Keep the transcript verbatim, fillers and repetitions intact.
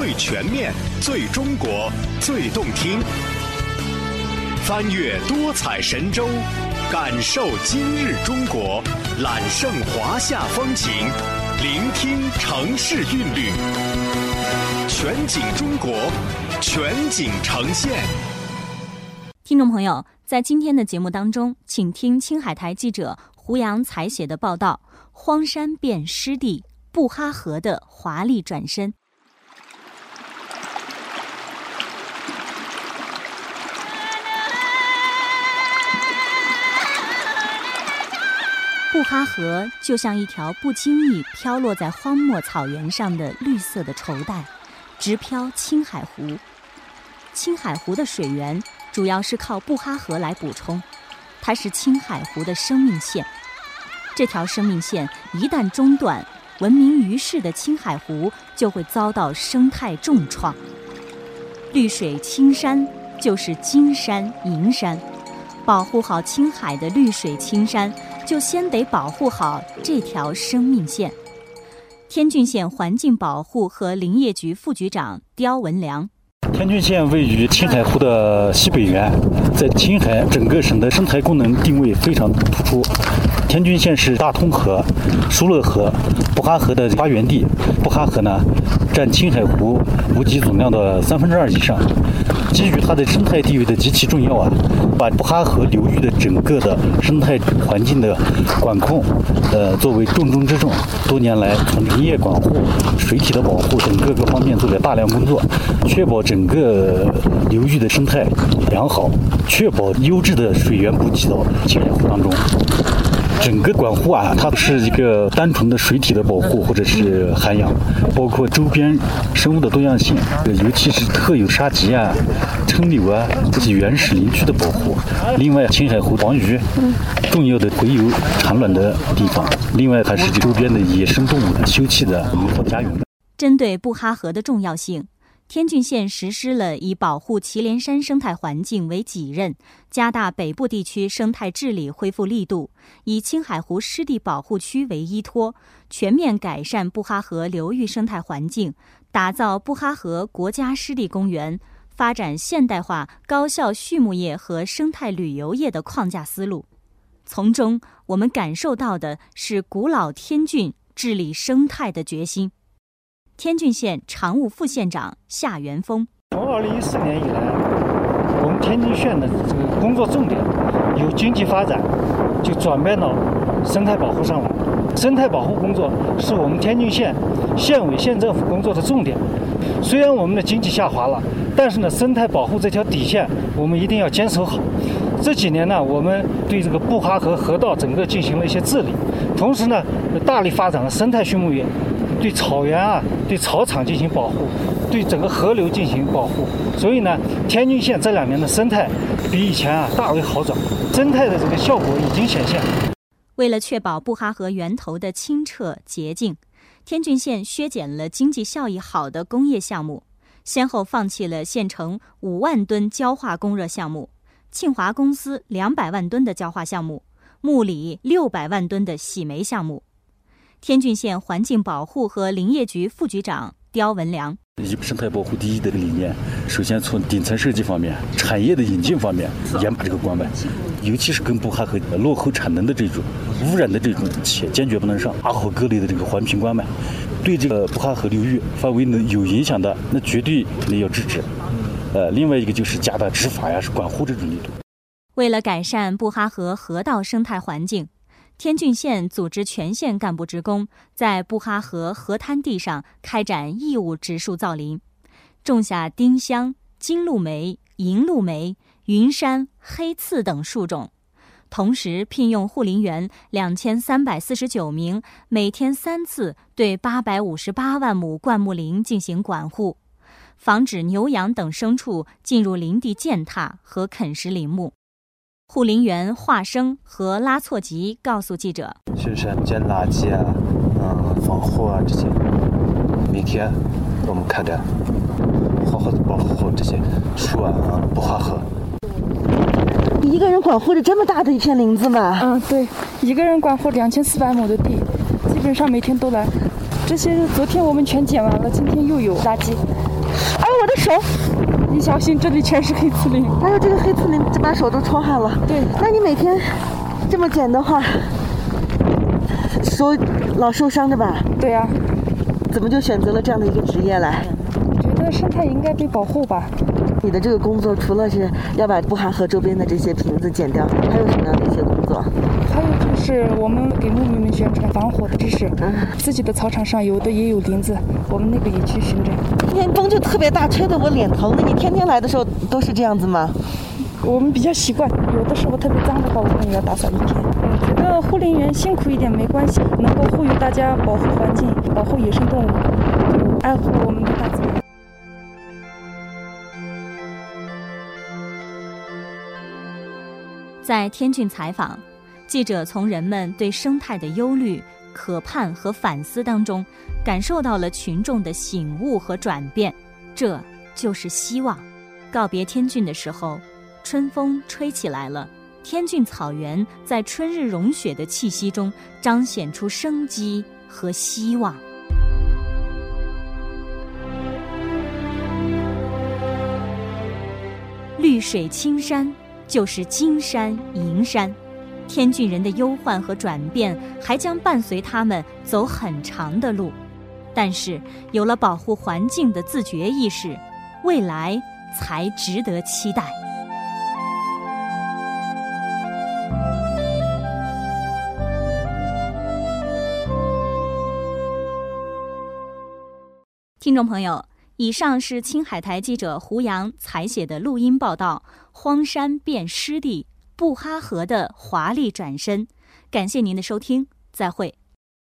最全面、最中国、最动听。翻越多彩神州，感受今日中国，揽胜华夏风情，聆听城市韵律。全景中国，全景呈现。 听众朋友，在今天的节目当中，请听青海台记者胡杨采写的报道：荒山变湿地，布哈河的华丽转身。布哈河就像一条不经意飘落在荒漠草原上的绿色的绸带，直飘青海湖。青海湖的水源主要是靠布哈河来补充，它是青海湖的生命线。这条生命线一旦中断，闻名于世的青海湖就会遭到生态重创。绿水青山就是金山银山，保护好青海的绿水青山，就先得保护好这条生命线。天峻县环境保护和林业局副局长刁文良： 天峻县位于青海湖的西北缘，在青海整个省的生态功能定位非常突出。天峻县是大通河、疏勒河、布哈河的发源地。布哈河呢，占青海湖补给总量的三分之二以上。基于它的生态地位的极其重要啊，把布哈河流域的整个的生态环境的管控，呃，作为重中之重。多年来，从林业管护、水体的保护等各个方面做了大量工作，确保整个流域的生态良好，确保优质的水源补给到青海湖当中。整个管护啊，它不是一个单纯的水体的保护或者是涵养，包括周边生物的多样性，尤其是特有沙棘啊、称柳啊这些原始林区的保护。另外，青海湖黄鱼重要的洄游产卵的地方，另外还是周边的野生动物的休憩的友好家园。 针对布哈河的重要性，天峻县实施了以保护祁连山生态环境为己任，加大北部地区生态治理恢复力度，以青海湖湿地保护区为依托，全面改善布哈河流域生态环境，打造布哈河国家湿地公园，发展现代化高效畜牧业和生态旅游业的框架思路。从中，我们感受到的是古老天峻治理生态的决心。天峻县常务副县长夏元峰： 从二零一四年以来，我们天峻县的这个工作重点由经济发展就转变到生态保护上来。生态保护工作是我们天峻县县委县政府工作的重点。虽然我们的经济下滑了，但是呢，生态保护这条底线我们一定要坚守好。这几年呢，我们对这个布哈河河道整个进行了一些治理，同时呢，大力发展了生态畜牧业，对草原啊、对草场进行保护，对整个河流进行保护。所以呢，天峻县这两年的生态比以前啊大为好转，生态的这个效果已经显现。 为了确保布哈河源头的清澈洁净，天峻县削减了经济效益好的工业项目，先后放弃了县城五万吨焦化供热项目、庆华公司两百万吨的焦化项目、木里六百万吨的洗煤项目。天峻县环境保护和林业局副局长刁文良： 以生态保护第一的理念，首先从顶层设计方面、产业的引进方面严把这个关外，尤其是跟布哈河落后产能的这种污染的这种企业坚决不能上，打好各类的这个环评关外，对这个布哈河流域范围呢有影响的，那绝对你要制止。呃，另外一个就是加大执法呀，是管护这种力度。 为了改善布哈河河道生态环境，天峻县组织全县干部职工在布哈河河滩地上开展义务植树造林，种下丁香、金露梅、银露梅、云杉、黑刺等树种，同时聘用护林员两千三百四十九名，每天三次对八百五十八万亩灌木林进行管护，防止牛羊等牲畜进入林地践踏和啃食林木。护林员华生和拉错吉告诉记者： 巡山捡垃圾啊，嗯，防火啊这些，每天我们看着好好的保护这些树啊，布哈河。 你一个人管护着这么大的一片林子吗？ 嗯，对，一个人管护两千四百亩的地，基本上每天都来。这些昨天我们全捡完了，今天又有垃圾， 哎，我的手， 你小心，这里全是黑刺鳞。 哎呦，这个黑刺鳞这把手都戳汗了。 对， 那你每天这么剪的话，手老受伤的吧？ 对呀、啊。 怎么就选择了这样的一个职业来？ 我觉得生态应该被保护吧。 你的这个工作除了是要把布哈河周边的这些瓶子剪掉，还有什么样的一些工作？ 还有就是我们给牧民们宣传防火的知识。 嗯， 自己的草场上有的也有林子，我们那个也去巡诊。 今天风就特别大，吹得我脸疼。那你天天来的时候都是这样子吗？ 我们比较习惯，有的时候特别脏的话，我们也要打扫一天。我觉得护林员辛苦一点没关系，能够呼吁大家保护环境，保护野生动物，就爱护我们的大自然。 在天峻采访，记者从人们对生态的忧虑、渴盼和反思当中，感受到了群众的醒悟和转变，这就是希望。告别天峻的时候，春风吹起来了，天峻草原在春日融雪的气息中彰显出生机和希望。绿水青山就是金山银山，天峻人的忧患和转变还将伴随他们走很长的路，但是有了保护环境的自觉意识，未来才值得期待。听众朋友，以上是青海台记者胡杨采写的录音报道，荒山变湿地，布哈河的华丽转身。感谢您的收听，再会。